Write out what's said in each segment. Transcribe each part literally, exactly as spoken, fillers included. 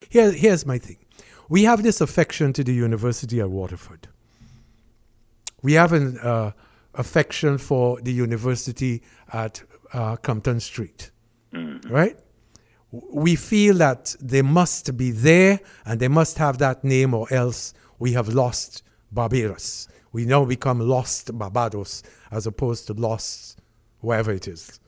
here, here's my thing. We have this affection to the University at Waterford. We have an uh, affection for the University at uh, Compton Street, mm-hmm. right? We feel that they must be there and they must have that name, or else we have lost Barbados. We now become lost Barbados as opposed to lost wherever it is.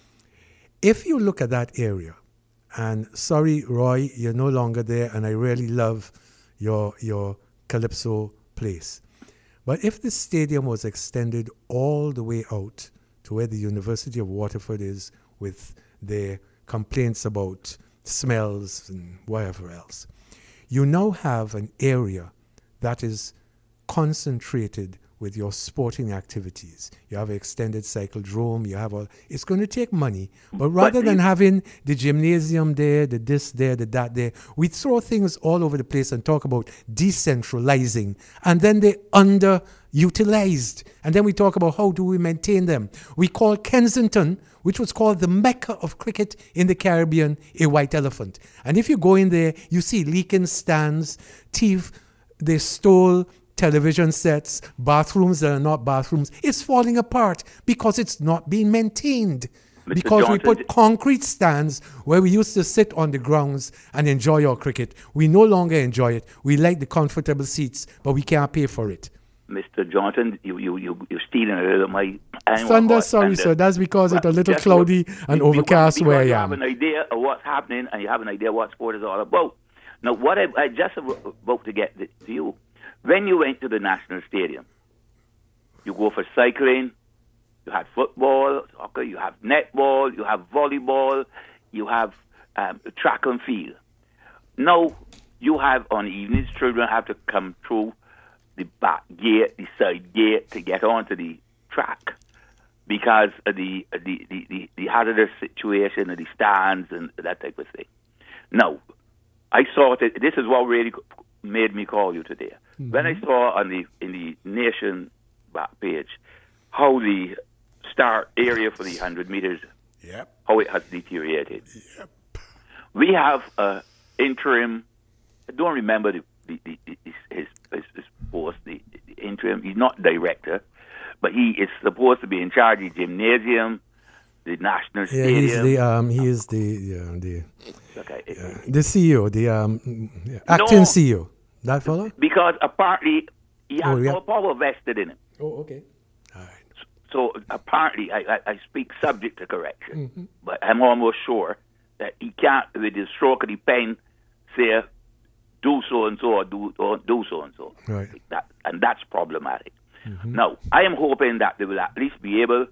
If you look at that area, and sorry, Roy, you're no longer there, and I really love your your Calypso place. But if the stadium was extended all the way out to where the University of Waterford is, with their complaints about smells and whatever else, you now have an area that is concentrated with your sporting activities. You have an extended cyclodrome, you have all, it's going to take money, but rather but than having the gymnasium there, the this there, the that there, we throw things all over the place and talk about decentralizing, and then they're underutilized, and then we talk about how do we maintain them. We call Kensington, which was called the Mecca of cricket in the Caribbean, a white elephant. And if you go in there, you see leaking stands, thief, they stole television sets, bathrooms that are not bathrooms. It's falling apart because it's not being maintained. Mister Because Johnson, we put concrete stands where we used to sit on the grounds and enjoy our cricket. We no longer enjoy it. We like the comfortable seats, but we can't pay for it. Mister Johnson, you, you, you, you're stealing a little of my... Thunder, sorry, thunder. Sir. That's because well, it's a little cloudy what, and overcast where I am. You have an idea of what's happening, and you have an idea what sport is all about. Now, what I, I just about to get to you, when you went to the National Stadium, you go for cycling, you have football, soccer, you have netball, you have volleyball, you have um, track and field. Now, you have on evenings, children have to come through the back gate, the side gate to get onto the track because of the, the, the, the, the hazardous situation of the stands and that type of thing. Now, I saw it, this is what really made me call you today. Mm-hmm. When I saw on the in the Nation back page how the start area for the one hundred meters, yep. how it has deteriorated. Yep. We have an interim, I don't remember the, the, the, his, his, his post, the, the interim, he's not director, but he is supposed to be in charge of the gymnasium, the National yeah, Stadium. He's the, um, he is the, yeah, the, okay. uh, the C E O, the um, acting no, C E O. That fellow? Because apparently he has oh, yeah. no power vested in him. Oh, okay. All right. So, so apparently, I, I, I speak subject to correction, mm-hmm. but I'm almost sure that he can't, with the stroke of the pen, say, do so and so or do, or do so and so. Right. That, and that's problematic. Mm-hmm. Now, I am hoping that they will at least be able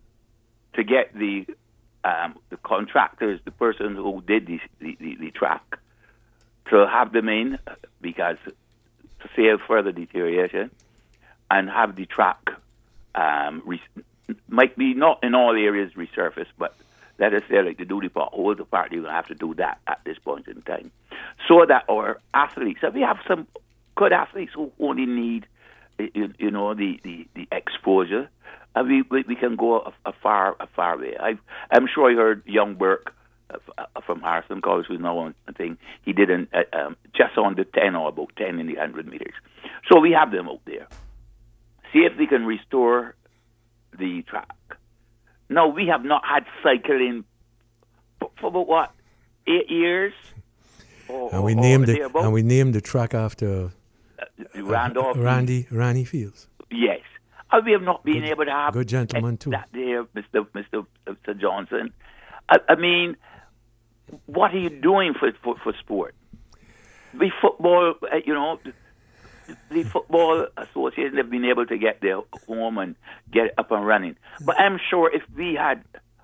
to get the um, the contractors, the person who did the, the, the, the track, to have them in because to save further deterioration and have the track um, re- might be not in all areas resurfaced, but let us say like the duty potholes, the party will have to do that at this point in time, so that our athletes, so we have some good athletes who only need you, you know the, the, the exposure, and we, we we can go a, a far a far way. I I'm sure you heard young Burke uh, from Harrison College, who's now on a thing. He did an, uh, um, just on the ten or about ten in the hundred meters. So we have them out there. See if we can restore the track. No, we have not had cycling for, for about what eight years. Or, and we or, named or it. And we named the track after uh, Randolph, uh, Randy Randy Fields. Yes. And we have not been good, able to have good gentleman too. That there, Mister Mister Mister Johnson. I, I mean, what are you doing for for, for sport? We football, uh, you know, the, the football association have been able to get their home and get it up and running. But I'm sure if we had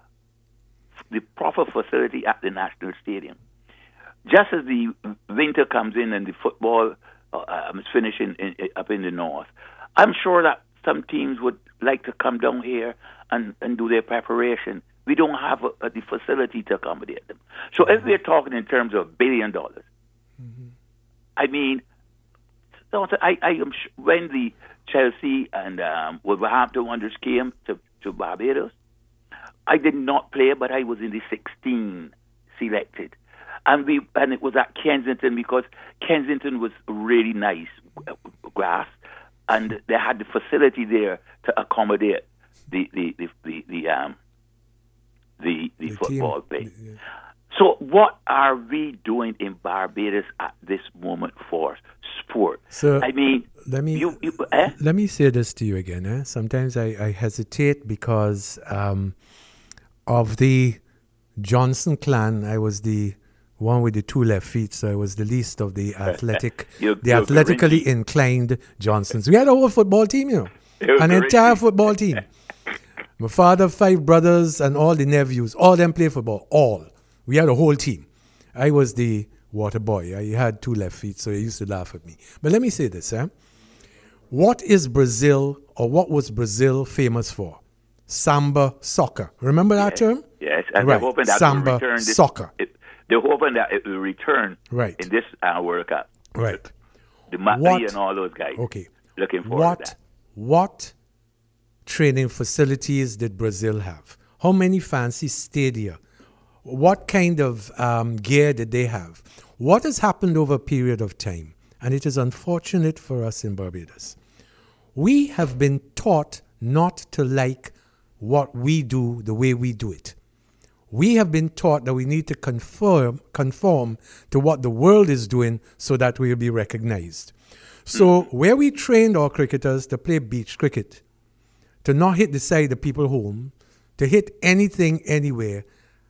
the proper facility at the National Stadium, just as the winter comes in and the football uh, is finishing in, in, up in the north, I'm sure that some teams would like to come down here and, and do their preparation. We don't have a, a, the facility to accommodate them. So if we're talking in terms of billion dollars, mm-hmm. I mean, I, I am sh- when the Chelsea and um, Wolverhampton Wanderers came to, to Barbados, I did not play, but I was in the sixteen selected. and we and it was at Kensington because Kensington was really nice grass, and they had the facility there to accommodate the the the, the, the um the, the, the football thing. Yeah. So what are we doing in Barbados at this moment for sport? So I mean, let me you, you, eh? let me say this to you again. Eh? Sometimes I, I hesitate because um, of the Johnson clan. I was the one with the two left feet, so I was the least of the athletic, you're, the you're athletically Grinch. inclined Johnsons. We had a whole football team, you know, You're an Grinch. entire football team. My father, five brothers, and all the nephews, all them play football. All. We had a whole team. I was the water boy. I had two left feet, so they used to laugh at me. But let me say this, eh? What is Brazil, or what was Brazil famous for? Samba soccer. Remember that yes. term? Yes, and right. they're hoping that Samba will return this, soccer. It, they're hoping that it will return right. in this uh, World Cup. Right. The Mati and all those guys. Okay. Looking forward what, to that. What training facilities did Brazil have? How many fancy stadia? What kind of um, gear did they have? What has happened over a period of time? And it is unfortunate for us in Barbados. We have been taught not to like what we do the way we do it. We have been taught that we need to conform, conform to what the world is doing so that we will be recognized. So where we trained our cricketers to play beach cricket, to not hit the side of people home, to hit anything anywhere,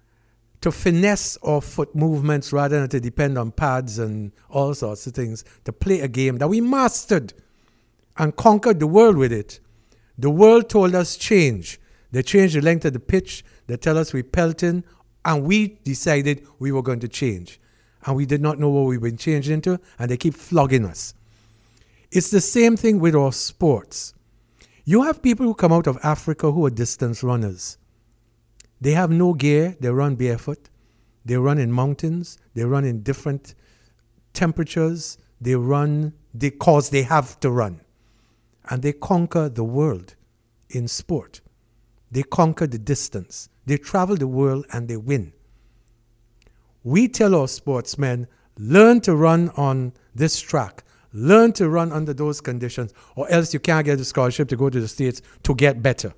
to finesse our foot movements rather than to depend on pads and all sorts of things, to play a game that we mastered and conquered the world with it. The world told us change. They changed the length of the pitch. They tell us we pelting, and we decided we were going to change. And we did not know what we were changed into, and they keep flogging us. It's the same thing with our sports. You have people who come out of Africa who are distance runners. They have no gear. They run barefoot. They run in mountains. They run in different temperatures. They run because they have to run. And they conquer the world in sport. They conquer the distance. They travel the world and they win. We tell our sportsmen, learn to run on this track. Learn to run under those conditions, or else you can't get a scholarship to go to the States to get better.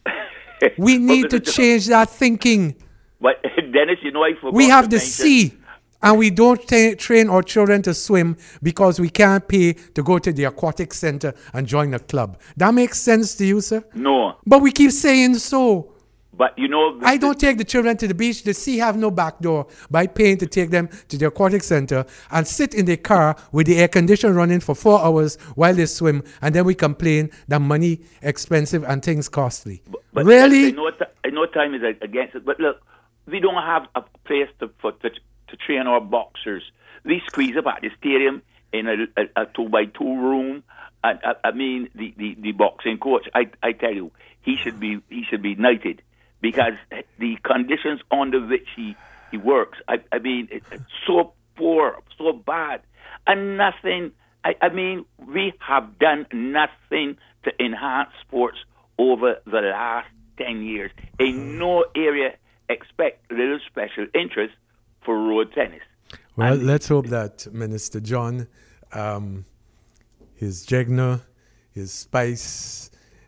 We need to change that thinking. But Dennis, you know, I forgot we have to the mention, sea, and we don't ta- train our children to swim because we can't pay to go to the aquatic center and join a club. That makes sense to you, sir? No. But we keep saying so. But you know, I don't take the children to the beach. The sea have no back door by paying to take them to the aquatic center and sit in the car with the air conditioner running for four hours while they swim, and then we complain that money expensive and things costly. But, but really? I know, I know time is against it, but look, we don't have a place to for, to, to train our boxers. We squeeze up at the stadium in a, a, a two by two room. I, I, I mean, the, the, the boxing coach, I I tell you, he should be he should be knighted. Because the conditions under which he, he works, I, I mean, it's so poor, so bad. And nothing, I, I mean, we have done nothing to enhance sports over the last ten years. In no area expect little special interest for road tennis. Well, and let's hope that Minister John, um, his Jegna, his Spice,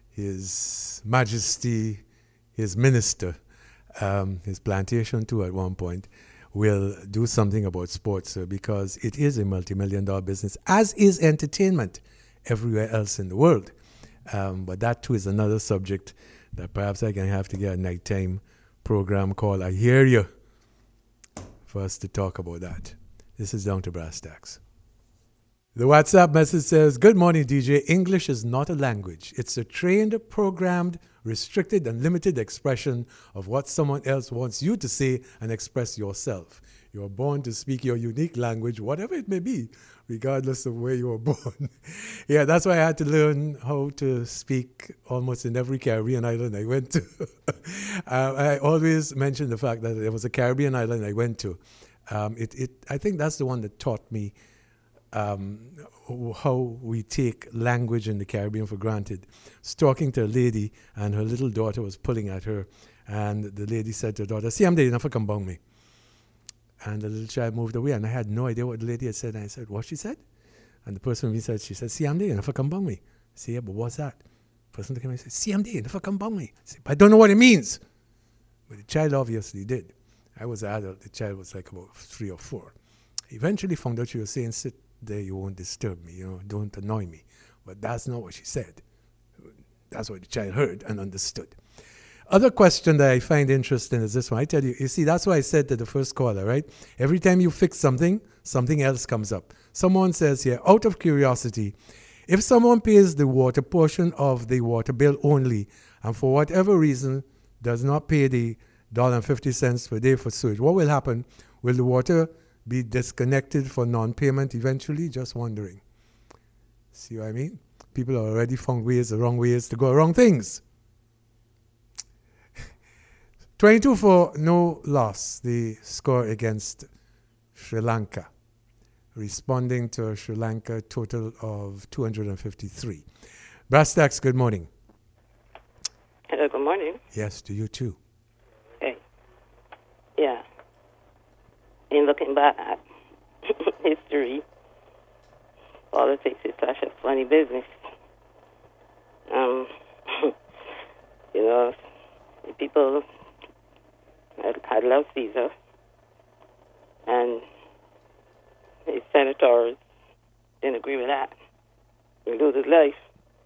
his Majesty, his minister, um, his plantation too at one point, will do something about sports uh, because it is a multi-million dollar business, as is entertainment everywhere else in the world. Um, but that too is another subject that perhaps I can have to get a nighttime program called I Hear You for us to talk about that. This is Down to Brass Tacks. The WhatsApp message says, good morning, D J. English is not a language. It's a trained, programmed, restricted, and limited expression of what someone else wants you to say and express yourself. You are born to speak your unique language, whatever it may be, regardless of where you were born. Yeah, that's why I had to learn how to speak almost in every Caribbean island I went to. uh, I always mention the fact that there was a Caribbean island I went to. Um, it, it, I think that's the one that taught me Um, how we take language in the Caribbean for granted. I was talking to a lady, and her little daughter was pulling at her, and the lady said to her daughter, see, I'm there enough to come bang me. And the little child moved away, and I had no idea what the lady had said. And I said, what she said? And the person with me said, she said, C M D, and if I come bang me. I said, yeah, but what's that? The person came and said, C M D, and if I come bang me. I said, I don't know what it means. But the child obviously did. I was an adult. The child was like about three or four. Eventually found out she was saying, sit there, you won't disturb me, you know, don't annoy me. But that's not what she said. That's what the child heard and understood. Other question that I find interesting is this one. I tell you, you see, that's why I said to the first caller, right? Every time you fix something, something else comes up. Someone says here, out of curiosity, if someone pays the water portion of the water bill only, and for whatever reason does not pay the one dollar and fifty cents per day for sewage, what will happen? Will the water be disconnected for non-payment eventually? Just wondering. See what I mean? People have already found ways, the wrong ways to go wrong things. twenty-two for no loss, the score against Sri Lanka, responding to a Sri Lanka total of two hundred fifty-three. Brastax, good morning. Hello, good morning. Yes, to you too. Hey. Yeah. In looking back at history, politics is such a funny business. Um, you know, people had, had loved Caesar, and his senators didn't agree with that. He lose his life.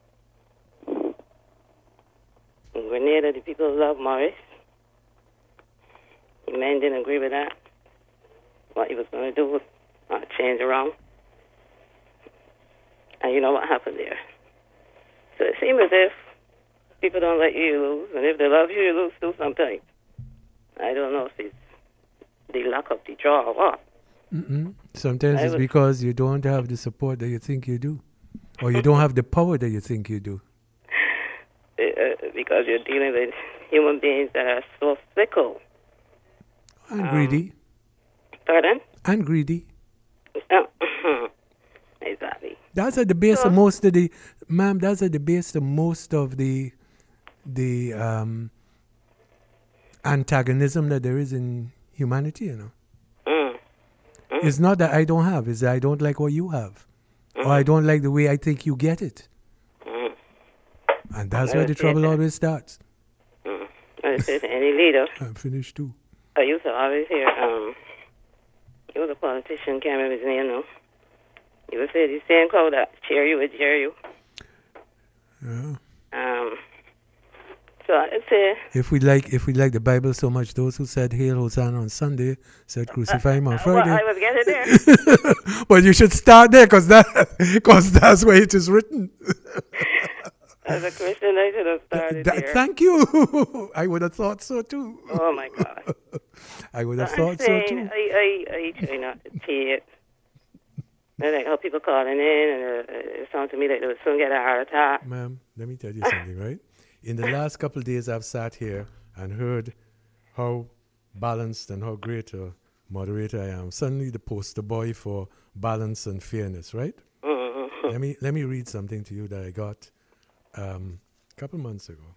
In Grenada, the people loved Morris. The men didn't agree with that. What he was going to do was uh, change around. And you know what happened there. So it seems as if people don't let you lose, and if they love you, you lose too sometimes. I don't know if it's the luck of the draw or what. Mm-mm. Sometimes I it's would- because you don't have the support that you think you do, or you don't have the power that you think you do. Uh, because you're dealing with human beings that are so fickle. And Um, greedy. Pardon? And greedy. Exactly. That's at the base So- of most of the, ma'am, that's at the base of most of the, the um, antagonism that there is in humanity, you know. Mm. It's not that I don't have, it's that I don't like what you have. Or I don't like the way I think you get it. Mm. And that's I where the see trouble that. always starts. Mm. And it says any leader, I'm finished too. I used to always hear, um, he was a politician, can't remember his name now. He would say the same crowd that cheer you would cheer you. Yeah. Um, so I'd say, If we like, if we like the Bible so much, those who said "Hail Hosanna" on Sunday said "Crucify him" on well, Friday. I was getting there. But you should start there, cause that, cause that's where it is written. As a Christian, I should have started That- there. thank you. I would have thought so too. Oh, my God. I would have I'm thought so saying, too. I, I, I try not to see it. And like how people calling in, and uh, it sounds to me like they would soon get a heart attack. Ma'am, let me tell you something, right? In the last couple of days, I've sat here and heard how balanced and how great a moderator I am. Suddenly, the poster boy for balance and fairness, right? Mm-hmm. Let me let me read something to you that I got um, a couple months ago.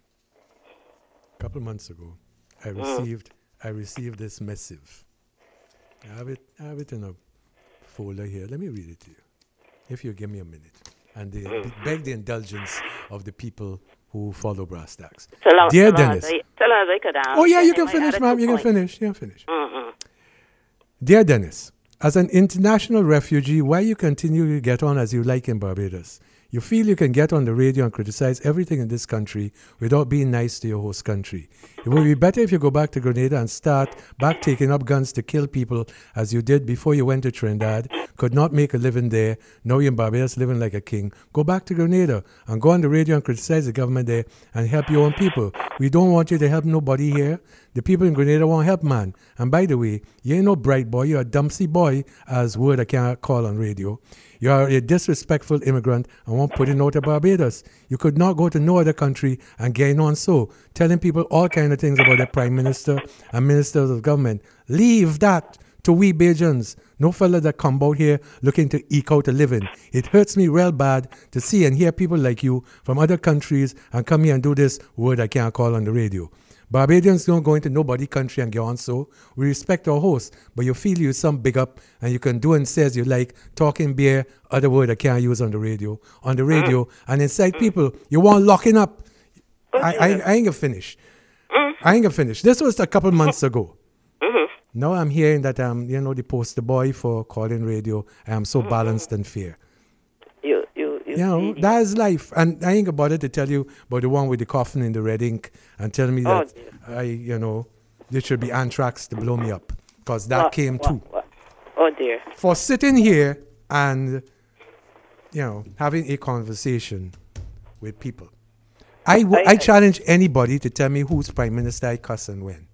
A couple months ago, I received I received this missive. I have it I have it in a folder here. Let me read it to you, if you give me a minute, and the, the, beg the indulgence of the people who follow Brass Stacks. So long, Dear so long Dennis. as I, so long as I could, um, Oh yeah, get you in can my finish, attitude ma'am. You can point. finish. You can finish. Mm-hmm. Dear Dennis, as an international refugee, why you continue to get on as you like in Barbados? You feel you can get on the radio and criticize everything in this country without being nice to your host country. It would be better if you go back to Grenada and start back taking up guns to kill people as you did before you went to Trinidad, could not make a living there, now you're in Barbados living like a king. Go back to Grenada and go on the radio and criticize the government there and help your own people. We don't want you to help nobody here. The people in Grenada won't help, man. And by the way, you ain't no bright boy, you're a dumpsy boy, as word I can't call on radio. You are a disrespectful immigrant and won't put it out of Barbados. You could not go to no other country and gain on so, telling people all kind of things about the prime minister and ministers of government. Leave that to we Bajans. No fella that come out here looking to eke out a living. It hurts me real bad to see and hear people like you from other countries and come here and do this word I can't call on the radio. Barbadians don't go into nobody country and get on so. We respect our host, but you feel you some big up and you can do and say as you like, talking beer, other word I can't use on the radio, on the radio, mm. and inside mm. people, you want locking up. I, I, I ain't gonna finish. Mm. I ain't gonna finish. This was a couple months ago. Mm-hmm. Now I'm hearing that I'm, you know, the poster boy for calling radio. I am so mm-hmm. balanced and fair. You, you, you, you know, that is life. And I ain't gonna bother to tell you about the one with the coffin in the red ink and tell me that oh, I, you know, there should be anthrax to blow me up. Because that what, came what, too. What? Oh dear. For sitting here and, you know, having a conversation with people. I, w- I, I challenge anybody to tell me who's prime minister I cuss and when.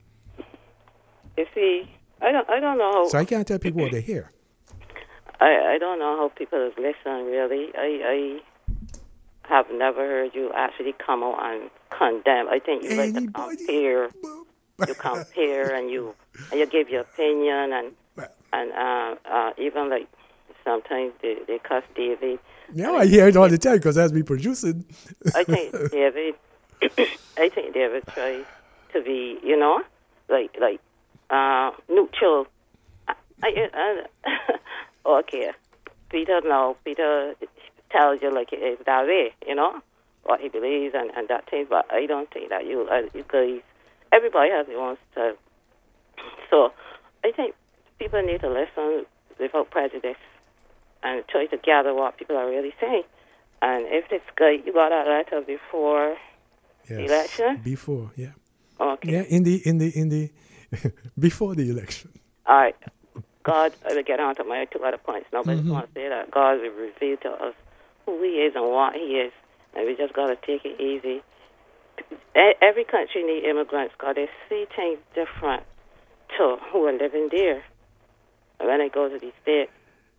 You see, I don't, I don't know how. So I can't tell people what they hear. I, I don't know how people listen, really. I, I have never heard you actually come out and condemn. I think you like to compare. You compare and you and you give your opinion and and uh, uh, even like sometimes they, they cuss David. Yeah, I hear it all the time because that's me producing. I think David, I think David tries to be, you know, like like uh, neutral. I, I, I, okay, Peter now, Peter tells you like it is that way, you know, what he believes and, and that thing, but I don't think that you, uh, you guys, everybody has their own style. So I think people need to listen without prejudice and try to gather what people are really saying. And if this guy, you got that letter before yes, the election? Before, yeah. Okay. Yeah, in the, in the, in the, before the election. All right. God, I will get on to my two other points now, but mm-hmm. I just want to say that God will reveal to us who he is and what he is, and we just got to take it easy. Every country needs immigrants because they see things different to who are living there. And when I go to these states,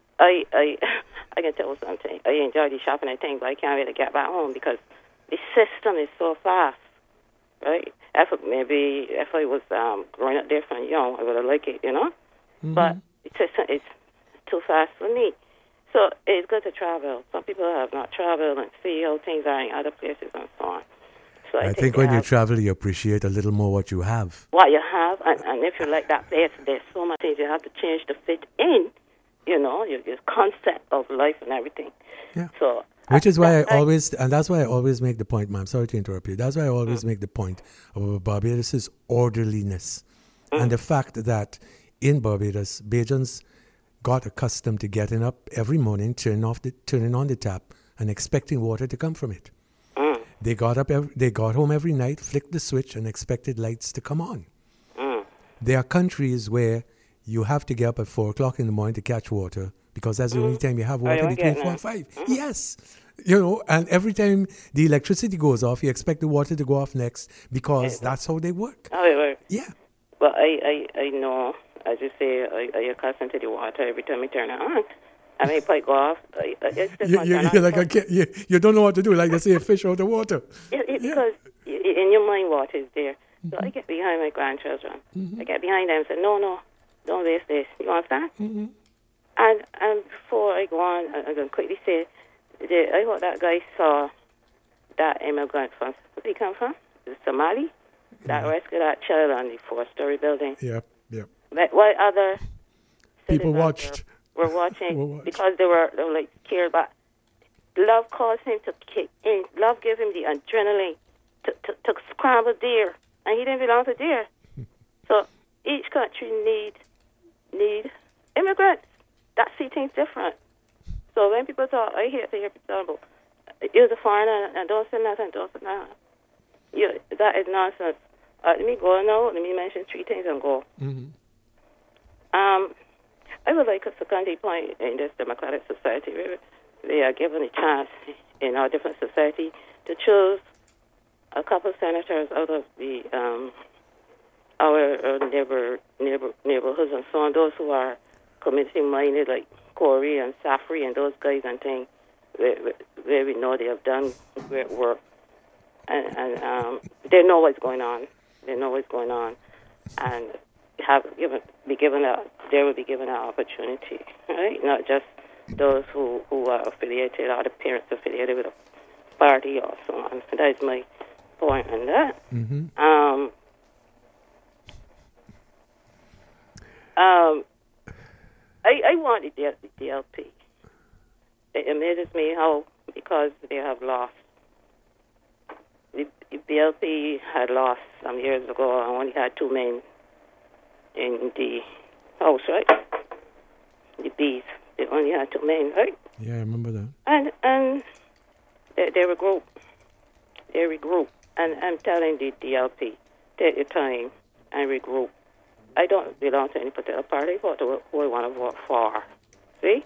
I I I can tell you something. I enjoy the shopping and things, but I can't really get back home because the system is so fast, right? If maybe if I was um, growing up there from young, I would have liked it, you know. Mm-hmm. But it's just, it's too fast for me. So it's good to travel. Some people have not traveled and see how things are in other places and so on. So I, I think, think when you travel, you appreciate a little more what you have. What you have, and, and if you like that place, there's so much things you have to change to fit in, you know, your, your concept of life and everything. Yeah. So, Which is why I, I always, and that's why I always make the point, ma'am, sorry to interrupt you, that's why I always mm. make the point of Barbados' orderliness mm. and the fact that in Barbados, Bajans got accustomed to getting up every morning, turning off the, turning on the tap, and expecting water to come from it. Mm. They got up, every, they got home every night, flicked the switch, and expected lights to come on. Mm. There are countries where you have to get up at four o'clock in the morning to catch water because that's mm. the only time you have water between four and five. Mm. Yes, you know, and every time the electricity goes off, you expect the water to go off next because it that's how they work. How they work. Yeah. Well, I, I, I know. As you say, I, I accustomed to the water every time I turn it on. I mean, if I go off, I, I it's just you, you, you're like a kid. You, you don't know what to do, like they say, a fish out of water. Yeah, it, yeah. Because in your mind, water is there. So mm-hmm. I get behind my grandchildren. Mm-hmm. I get behind them and say, no, no, don't waste this. You understand? Mm-hmm. And and before I go on, I'm going to quickly say, the, I hope that guy saw that immigrant from, where he come from? Somali? That yeah. rescued that child on the four-story building. Yep, yep. But what other people watched? Were, were watching were watched. because they were, they were like scared. But love caused him to kick in. Love gave him the adrenaline to, to, to scramble deer, and he didn't belong to deer. So each country need need immigrants that see things different. So when people talk, I hear, I hear people talk about you're the foreigner and don't say nothing, don't say nothing. You, that is nonsense. Uh, let me go now. Let me mention three things and go. Mm-hmm. Um, I would like us to continue point in this democratic society where they are given a chance in our different society to choose a couple of senators out of the um, our, our neighbor, neighbor neighborhoods and so on. Those who are community minded, like Corey and Safri and those guys and things, where, where we know they have done great work, and, and um, they know what's going on. They know what's going on, and have given be given a they will be given an opportunity, right? Not just those who, who are affiliated or the parents affiliated with a party or so on. So that is my point on that. Mm-hmm. Um, Um, I, I want the D L P. It amazes me how, because they have lost. The, the D L P had lost some years ago and only had two men in the house, right? The Bees. They only had two men, right? Yeah, I remember that. And and they, they regroup. They regroup. And I'm telling the D L P, take your time and regroup. I don't belong to any particular party, but who I want to vote for. See?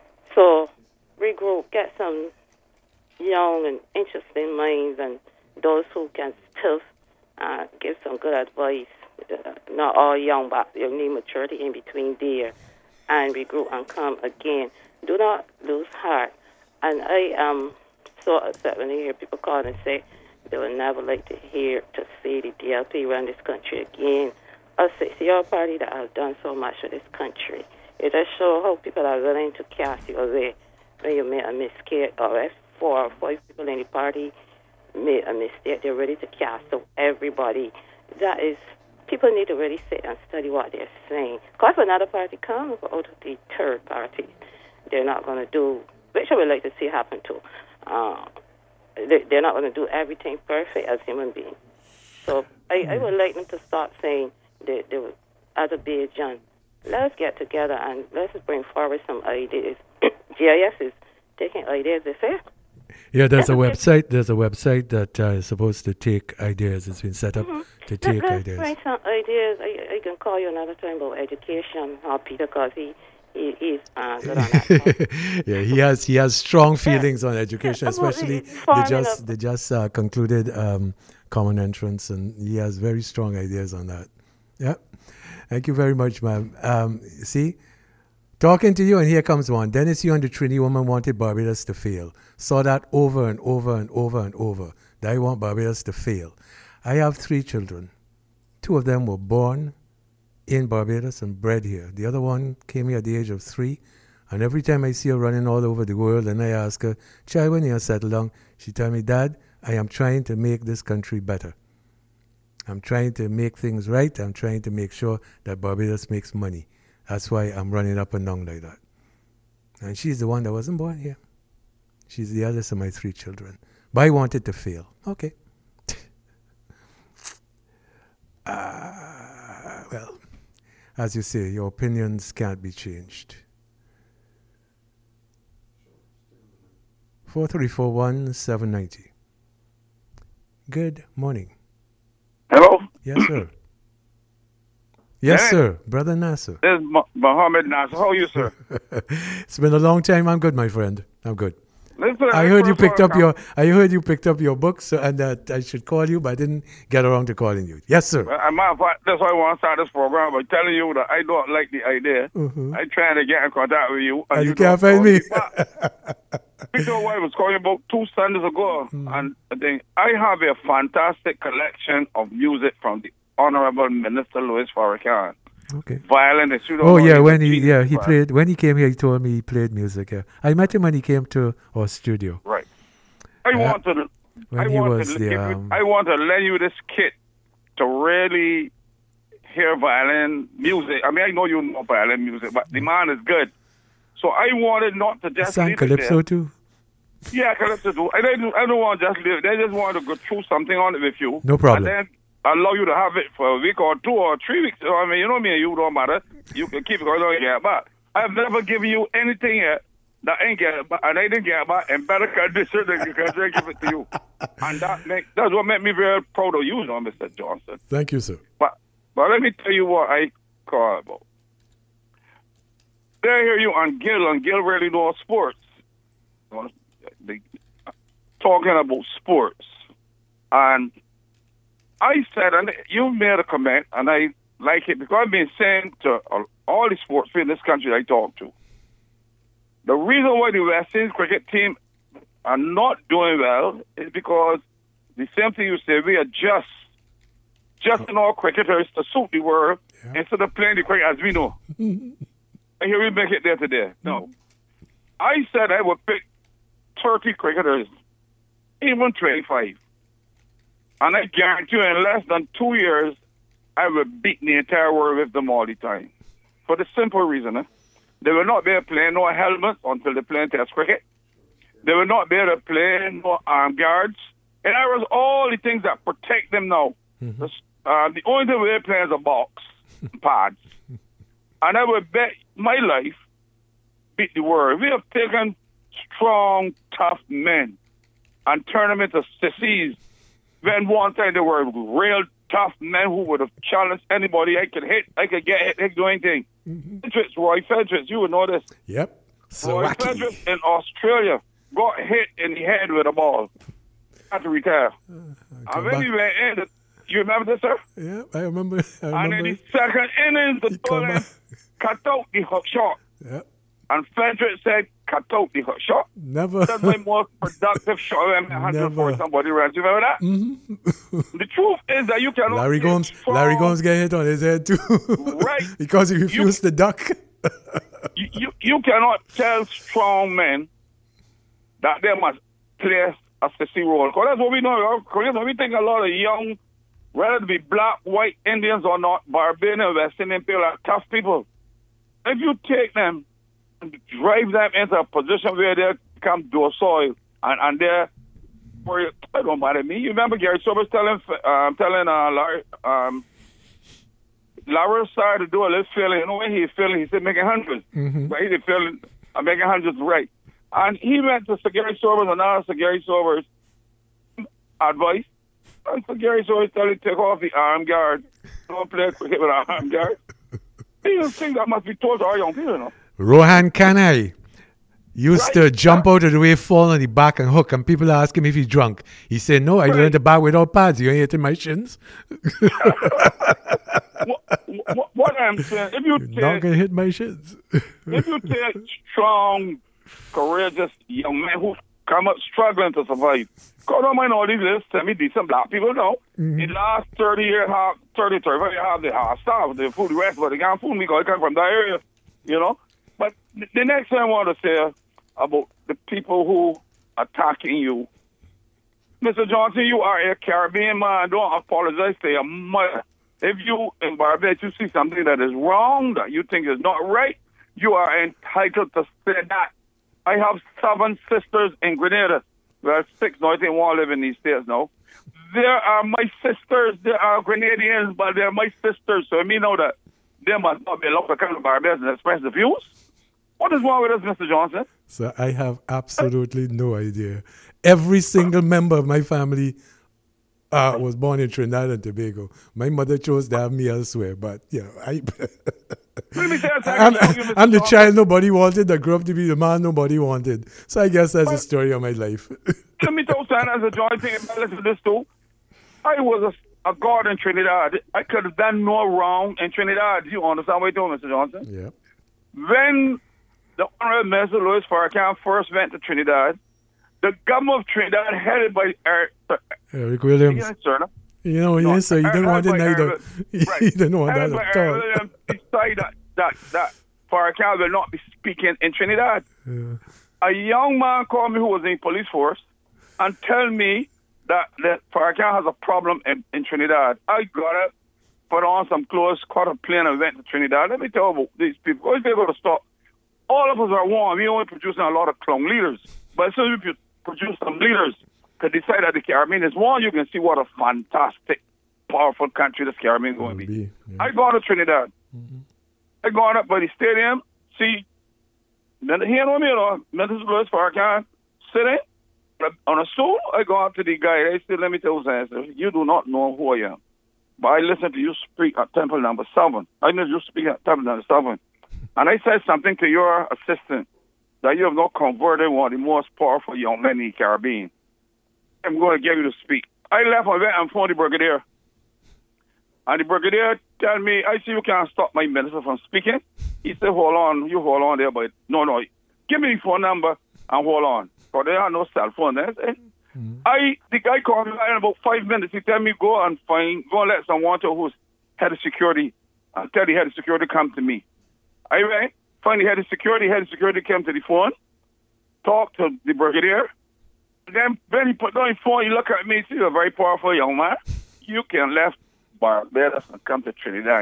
So, regroup, get some young and interesting minds and those who can still uh, give some good advice. Uh, not all young, but you need maturity in between there. And regroup and come again. Do not lose heart. And I am so upset when I hear people call and say they would never like to hear, to see the D L P run this country again. I say, it's your party that has done so much for this country. It just shows how people are willing to cast you away when you make a mistake, or if four or five people in the party make a mistake, they're ready to cast out everybody. That is, people need to really sit and study what they're saying. Because if another party comes out of the third party, they're not going to do, which I would like to see happen too. Uh, they, they're not going to do everything perfect as human beings. So I, I would like them to start saying, they, they would, as a big John, let's get together and let's bring forward some ideas. G I S is taking ideas, they say. Yeah, there's a website. There's a website that uh, is supposed to take ideas. It's been set up mm-hmm. to take let's ideas. Bring some ideas. I, I can call you another time about education, or Peter, because he, he he's uh, good on that. Yeah, he has he has strong feelings yeah. on education, yeah, especially they just they just uh, concluded um, common entrance, and he has very strong ideas on that. Yeah, thank you very much, ma'am. Um, see, talking to you, and here comes one. Dennis, you and the Trini woman wanted Barbados to fail. Saw that over and over and over and over. They want Barbados to fail. I have three children. Two of them were born in Barbados and bred here. The other one came here at the age of three. And every time I see her running all over the world and I ask her, Chai, when you settle down? She tell me, Dad, I am trying to make this country better. I'm trying to make things right. I'm trying to make sure that Barbados makes money. That's why I'm running up and down like that. And she's the one that wasn't born here. She's the eldest of my three children. But I wanted to fail. Okay. uh, well, as you say, your opinions can't be changed. four three four one seven nine zero. Good morning. Hello? Yes, sir. Yes, Hey. sir. Brother Nasser. This is Mo- Mohammed Nasser. How are you, sir? It's been a long time. I'm good, my friend. I'm good. Listen, I heard you picked up your I heard you picked up your books, so, and that I should call you, but I didn't get around to calling you. Yes, sir. Well, as a matter of fact, that's why I want to start this program by telling you that I don't like the idea. Mm-hmm. I'm trying to get in contact with you. And, And, you can't find me. Peter White was calling about two Sundays ago, Mm. and I think I have a fantastic collection of music from the Honorable Minister Louis Farrakhan. Okay. Violin. Oh yeah, when he yeah he played when he came here, he told me he played music. Yeah, I met him when he came to our studio. Right. I Yeah. want to. When I he want was to. the, give you- um, I want to lend you this kit to really hear violin music. I mean, I know you know violin music, but the man is good. So I wanted not to just sang leave it calypso there. too. Yeah, calypso too. I don't. I don't want to just leave it. I just want to go through something on it with you. No problem. And then allow you to have it for a week or two or three weeks. I mean, you know me and you don't matter. You can keep it going on here. But I've never given you anything yet that ain't get back, and I didn't get back in better condition than because I give it to you. And that make, that's what made me very proud of you, you know, Mister Johnson. Thank you, sir. But but let me tell you what I call about. They hear you on Gil, and Gil really knows sports. They, talking about sports. And I said, and you made a comment, and I like it, because I've been saying to all the sports in this country I talk to, the reason why the West Indies cricket team are not doing well is because the same thing you say, we are just, just in our cricketers to suit the world, yeah, instead of playing the cricket as we know. And here we make it there today. No. I said I would pick thirty cricketers, even twenty-five. And I guarantee you, in less than two years, I will beat the entire world with them all the time. for the simple reason, eh? They will not be able to play no helmets until they play test cricket. They will not be able to play no armed guards. And there was all the things that protect them now. Mm-hmm. Uh, the only thing we're playing is a box, pads. And I would bet my life beat the world. We have taken strong, tough men and turned them into sissies. When one time they were real tough men who would have challenged anybody. I could hit, I could get hit, I could do anything. Mm-hmm. Fredericks, Roy Fredericks, you would know this. Yep. So Roy Fredericks in Australia got hit in the head with a ball. Had to retire. Uh, and when he went in, the, you remember this, sir? Yeah, I remember. I remember. And in the second innings, the bowler cut out the hook shot. Yep. And Fredericks said, cut out the hook shot. Never. That's my most productive shot I've ever had before somebody ran. You remember that? Mm-hmm. The truth is that you cannot... Larry Gomes, strong. Larry Gomes get hit on his head too. Right. Because he refused you, to duck. you, you, you cannot tell strong men that they must play a sissy role. Because that's what we know. We think a lot of young, whether it be black, white, Indians or not, Barbadian, West Indian people are tough people. If you take them and drive them into a position where they become docile and, and they're, I don't matter me. You remember Gary Sobers telling, um, telling uh, Larry, um, Larry started to do a little feeling. You know, when he feeling, he said making hundreds. Mm-hmm. But he did feeling, uh, making hundreds right. And he went to Sir Gary Sobers and asked Sir Gary Sobers advice. And Sir Gary Sobers told him to take off the arm guard. Don't play cricket with an arm guard. These are things that must be told to our young people, you know. Rohan Kanai used right. to jump out of the way, fall on the back and hook, and people ask him if he's drunk. He said, no, I right. learned the bat without pads. You ain't hitting my shins. what, what, what I'm saying, if you You're take... not going to hit my shins. If you take strong, courageous young men who come up struggling to survive, God don't mind all these little semi-decent black people now. Mm-hmm. In the last thirty years, half, thirty, thirty-five years, half, they have starved. They food the rest, but they can't food me because they come from that area, you know. But the next thing I want to say about the people who are attacking you, Mister Johnson, you are a Caribbean man. Don't apologize to your mother. If you in Barbados, you see something that is wrong, that you think is not right, you are entitled to say that. I have seven sisters in Grenada. Well, six now. I think one live in these states now. They are my sisters. They are Grenadians, but they're my sisters. So I mean know that they must not be allowed to come to Barbados and express the views. What is wrong with us, Mister Johnson? So I have absolutely no idea. Every single member of my family uh, was born in Trinidad and Tobago. My mother chose to have me elsewhere, but you know, I. I'm, I'm the child nobody wanted. I grew up to be the man nobody wanted. So I guess that's the story of my life. Let me tell you something as a joy thing. Listen to this too. I was a, a guard in Trinidad. I could have done no wrong in Trinidad. You understand what I'm doing, Mister Johnson? Yeah. When the Honorable Minister Louis Farrakhan first went to Trinidad, the government of Trinidad, headed by Eric, Eric Williams. You know, no, yes, sir. You didn't want it neither. Right. You didn't want that at all. Decided that, that, that Farrakhan will not be speaking in Trinidad. Yeah. A young man called me who was in police force and tell me that, that Farrakhan has a problem in, in Trinidad. I got up, put on some clothes, caught a plane and went to Trinidad. Let me tell you about these people. Always they're going to stop. All of us are one. We only producing a lot of clown leaders. But as soon as we produce some leaders to decide that the Caribbean is one, you can see what a fantastic, powerful country this Caribbean is going to be. be yeah. I go to Trinidad. Mm-hmm. I go up by the stadium, see, here know me, you know, Mister Louis Farrakhan sitting on a stool. I go up to the guy. I say, let me tell you something. You do not know who I am. But I listen to you speak at temple number seven. I know you speak at temple number seven. And I said something to your assistant that you have not converted one of the most powerful young men in the Caribbean. I'm going to give you to speak. I left and went and phoned the brigadier. And the brigadier tell me, I see you can't stop my minister from speaking. He said, hold on, you hold on there, but no, no, give me the phone number and hold on. Because there are no cell phone there. Mm-hmm. I, the guy called me in about five minutes. He tell me, go and find, go and let someone to who's head of security, and tell the head of security come to me. I went, find the head of security, head of security came to the phone, talked to the brigadier. Then when he put down the phone, he look at me, see, you're a very powerful young man. You can left Barbados and come to Trinidad, I guess.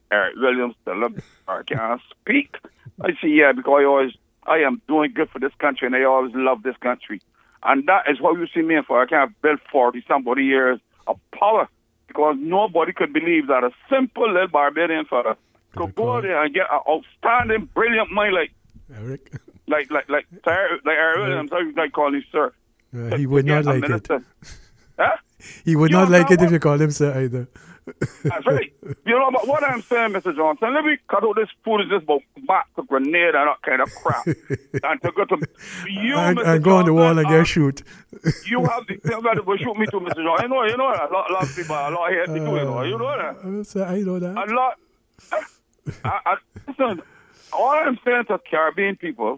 Eric Williams still up or can't speak. I say, yeah, because I always, I am doing good for this country, and I always love this country. And that is what you see me for. I can't build forty-somebody years of power, because nobody could believe that a simple little Barbadian fella could go there and get an outstanding, brilliant mind like Eric. Like, like, like, like Eric Williams, I like calling him sir. Uh, he would not like it. Huh? He would you not like it what? if you call him sir either. That's right. You know, but what I'm saying, Mister Johnson, let me cut out this foolishness about back to grenade and that kind of crap. And to go to you, and, Mister and go on the wall and uh, get shoot. You have the you got to go shoot me too, Mister Johnson. You know, you know that. A lot, a lot of people, a lot here to do, you know. You know that. Uh, sir, I know that. A lot. I, I, listen, all I'm saying to Caribbean people,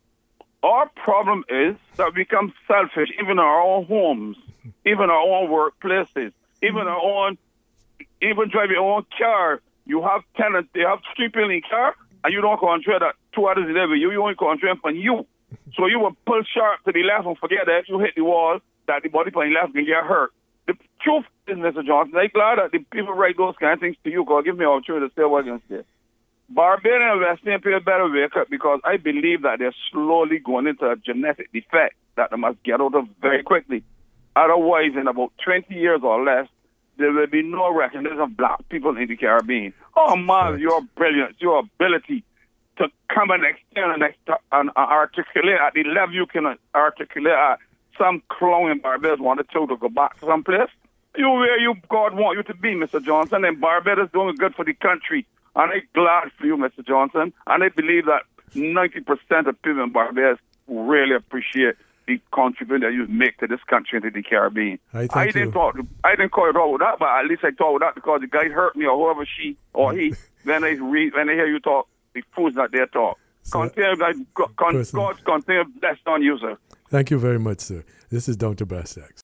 our problem is that we become selfish, even in our own homes, even our own workplaces, even our own, even drive your own car. You have tenants, they have three people in car, and you don't concentrate that two others there with you. You only concentrate on you. So you will pull sharp to the left and forget that if you hit the wall, that the body on the left can get hurt. The truth is, Mister Johnson, I'm glad that the people write those kind of things to you, because give me an opportunity to say what I'm going to say. Barbadian and West Indian people better wake up, because I believe that they're slowly going into a genetic defect that they must get out of very quickly. Otherwise, in about twenty years or less, there will be no recognition of black people in the Caribbean. Oh, man, your brilliance, your ability to come and extend and, ext- and uh, articulate at the level you can articulate at some clown in Barbados wanted to, to go back to some place. You where you God want you to be, Mister Johnson, and Barbados doing good for the country. And I'm glad for you, Mister Johnson. And I believe that ninety percent of people in Barbados really appreciate the contribution that you make to this country and to the Caribbean. I, I didn't you. talk. I didn't call it all with that, but at least I talked with that because the guy hurt me or whoever she or he. When they read, when they hear you talk, the fool's not there talk. So, continue, like, con, God continue blessed on you, sir. Thank you very much, sir. This is Doctor Brass Tacks.